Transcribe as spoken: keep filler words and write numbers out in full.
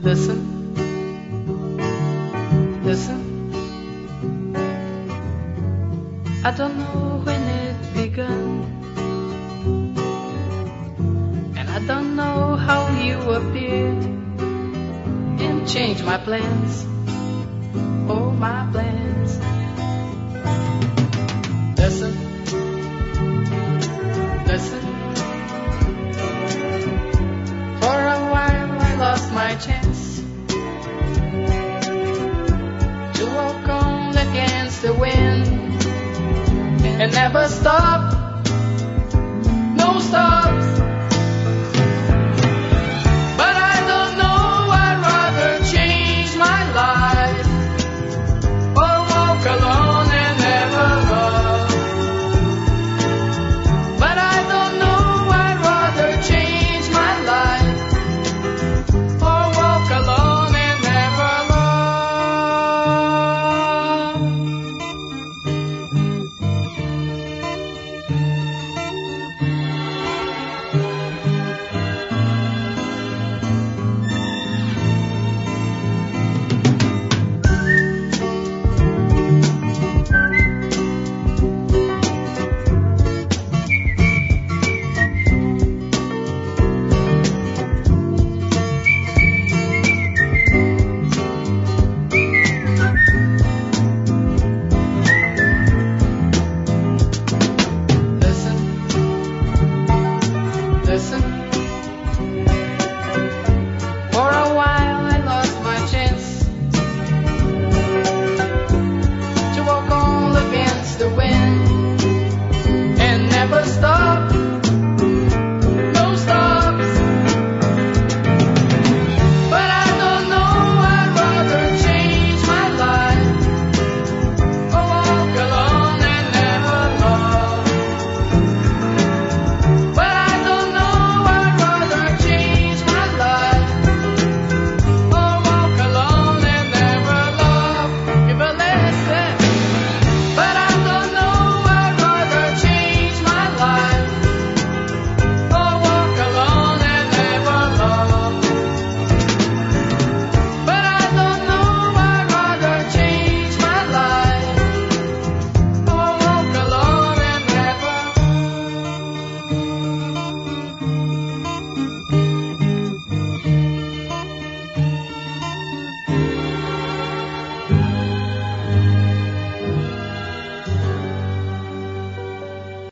Listen, listen. I don't know when it began, and I don't know how you appeared and changed my plans, oh my plans. Listen, listen. For a while I lost my chance to walk on against the wind and never stop